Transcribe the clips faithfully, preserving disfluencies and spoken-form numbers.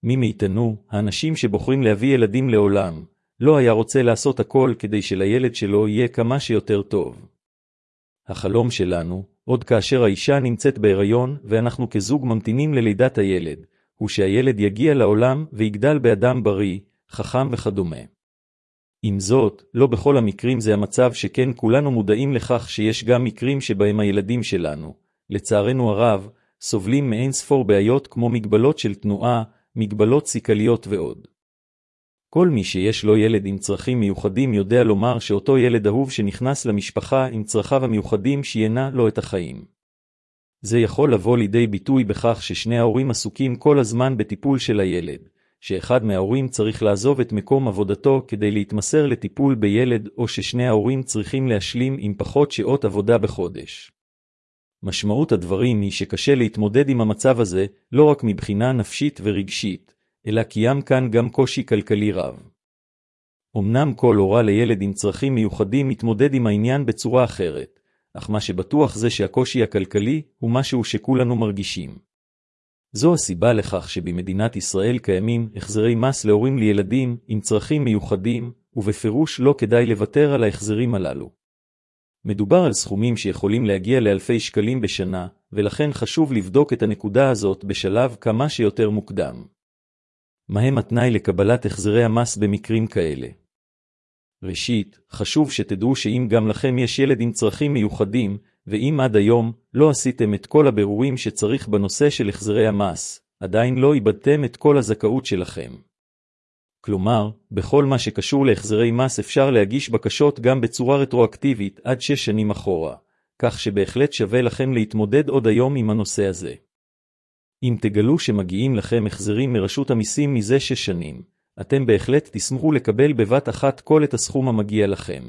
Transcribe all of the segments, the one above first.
מי מאיתנו, האנשים שבוחרים להביא ילדים לעולם, לא היה רוצה לעשות הכל כדי שלילד שלו יהיה כמה שיותר טוב. החלום שלנו, עוד כאשר האישה נמצאת בהיריון ואנחנו כזוג ממתינים ללידת הילד, הוא שהילד יגיע לעולם ויגדל באדם בריא, חכם וכדומה. עם זאת, לא בכל המקרים זה המצב, שכן כולנו מודעים לכך שיש גם מקרים שבהם הילדים שלנו, לצערנו הרב, סובלים מאין ספור בעיות כמו מגבלות של תנועה, מגבלות סיכליות ועוד. כל מי שיש לו ילד עם צרכים מיוחדים יודע לומר שאותו ילד אהוב שנכנס למשפחה עם צרכיו המיוחדים שינה לו את החיים. זה יכול לבוא לידי ביטוי בכך ששני ההורים עסוקים כל הזמן בטיפול של הילד, שאחד מההורים צריך לעזוב את מקום עבודתו כדי להתמסר לטיפול בילד, או ששני ההורים צריכים להשלים עם פחות שעות עבודה בחודש. משמעות הדברים היא שקשה להתמודד עם המצב הזה, לא רק מבחינה נפשית ורגשית, אלא קיים כאן גם קושי כלכלי רב. אמנם כל הורה לילד עם צרכים מיוחדים מתמודד עם העניין בצורה אחרת, אך מה שבטוח זה שהקושי הכלכלי הוא משהו שכולנו מרגישים. זו הסיבה לכך שבמדינת ישראל קיימים החזרי מס להורים לילדים עם צרכים מיוחדים, ובפירוש לא כדאי לוותר על ההחזרים הללו. מדובר על סכומים שיכולים להגיע לאלפי שקלים בשנה, ולכן חשוב לבדוק את הנקודה הזאת בשלב כמה שיותר מוקדם. מהם התנאי לקבלת החזרי המס במקרים כאלה? ראשית, חשוב שתדעו שאם גם לכם יש ילד עם צרכים מיוחדים, ואם עד היום לא עשיתם את כל הבירורים שצריך בנושא של החזרי המס, עדיין לא איבדתם את כל הזכאות שלכם. כלומר, בכל מה שקשור להחזרי מס אפשר להגיש בקשות גם בצורה רטרואקטיבית עד שש שנים אחורה, כך שבהחלט שווה לכם להתמודד עוד היום עם הנושא הזה. אם תגלו שמגיעים לכם החזרים מרשות המיסים מזה שש שנים, אתם בהחלט תשמחו לקבל בבת אחת כל את הסכום המגיע לכם.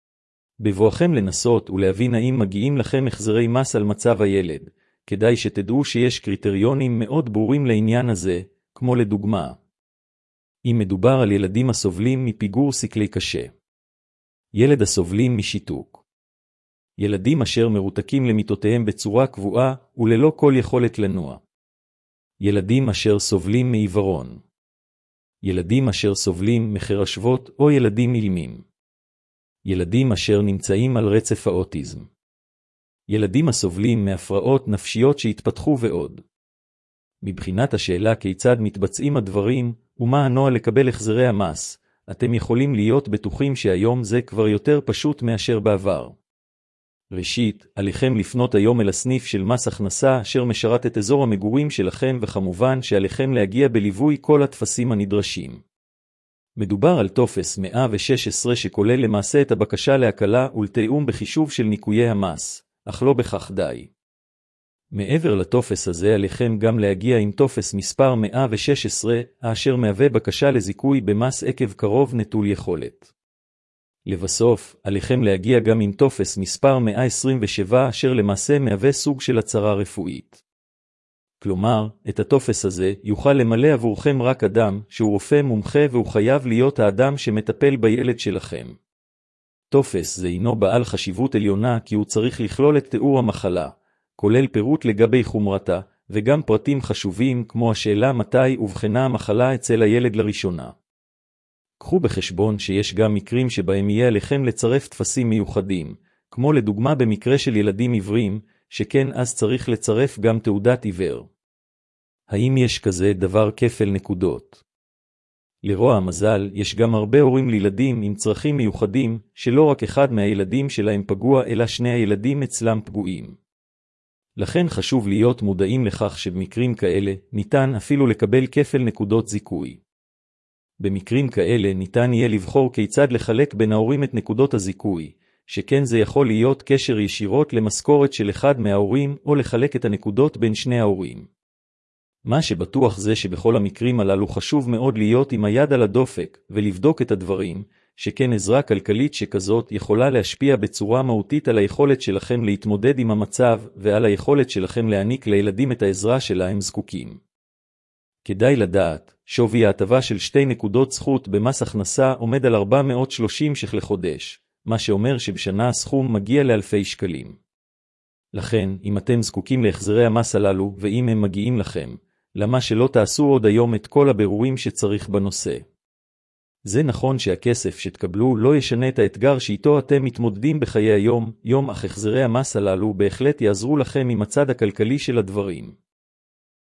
בבואכם לנסות ולהבין האם מגיעים לכם החזרי מס על מצב הילד, כדאי שתדעו שיש קריטריונים מאוד ברורים לעניין הזה, כמו לדוגמה, אם מדובר על ילדים הסובלים מפיגור שכלי קשה, ילד הסובלים משיתוק, ילדים אשר מרותקים למיטותיהם בצורה קבועה וללא כל יכולת לנוע, ילדים אשר סובלים מעיוורון, ילדים אשר סובלים מחרשבות או ילדים אילמים, ילדים אשר נמצאים על רצף האוטיזם, ילדים הסובלים מהפרעות נפשיות שהתפתחו ועוד. מבחינת השאלה כיצד מתבצעים הדברים ומה הנוהל לקבל החזרי המס, אתם יכולים להיות בטוחים שהיום זה כבר יותר פשוט מאשר בעבר. ראשית, עליכם לפנות היום אל הסניף של מס הכנסה אשר משרת את אזור המגורים שלכם, וכמובן שעליכם להגיע בליווי כל התפסים הנדרשים. מדובר על טופס מאה ושש עשרה שכולל למעשה את הבקשה להקלה ולתיאום בחישוב של ניקויי המס, אך לא בכך די. מעבר לטופס הזה עליכם גם להגיע עם טופס מספר מאה ושש עשרה, אשר מהווה בקשה לזיכוי במס עקב קרוב נטול יכולת. לבסוף, עליכם להגיע גם עם טופס מספר מאה עשרים ושבע, אשר למעשה מהווה סוג של הצהרה רפואית. כלומר, את הטופס הזה יוכל למלא עבורכם רק אדם שהוא רופא מומחה, והוא חייב להיות האדם שמטפל בילד שלכם. טופס זה הינו בעל חשיבות עליונה כי הוא צריך לכלול את תיאור המחלה, כולל פירוט לגבי חומרתה, וגם פרטים חשובים כמו השאלה מתי ובחנה המחלה אצל הילד לראשונה. קחו בחשבון שיש גם מקרים שבהם יהיה עליכם לצרף תפסים מיוחדים, כמו לדוגמה במקרה של ילדים עיוורים, שכן אז צריך לצרף גם תעודת עיוור. האם יש כזה דבר כפל נקודות? לרוע המזל, יש גם הרבה הורים לילדים עם צרכים מיוחדים, שלא רק אחד מהילדים שלהם פגוע, אלא שני הילדים אצלם פגועים. לכן חשוב להיות מודעים לכך שבמקרים כאלה ניתן אפילו לקבל כפל נקודות זיכוי. במקרים כאלה ניתן יהיה לבחור כיצד לחלק בין ההורים את נקודות הזיכוי, שכן זה יכול להיות קשר ישירות למשכורת של אחד מההורים, או לחלק את הנקודות בין שני ההורים. מה שבטוח זה שבכל המקרים הללו חשוב מאוד להיות עם היד על הדופק, ולבדוק את הדברים, שכן עזרה כלכלית שכזאת יכולה להשפיע בצורה מהותית על היכולת שלכם להתמודד עם המצב, ועל היכולת שלכם להעניק לילדים את העזרה שלה הם זקוקים. כדאי לדעת, שווי ההטבה של שתי נקודות זכות במס הכנסה עומד על ארבע מאות ושלושים ש"ח לחודש, מה שאומר שבשנה הסכום מגיע לאלפי שקלים. לכן, אם אתם זקוקים להחזרי המס הללו, ואם הם מגיעים לכם, למה שלא תעשו עוד היום את כל הבירורים שצריך בנושא. זה נכון שהכסף שתקבלו לא ישנה את האתגר שאיתו אתם מתמודדים בחיי היום, יום אך החזרי המס הללו בהחלט יעזרו לכם עם הצד הכלכלי של הדברים.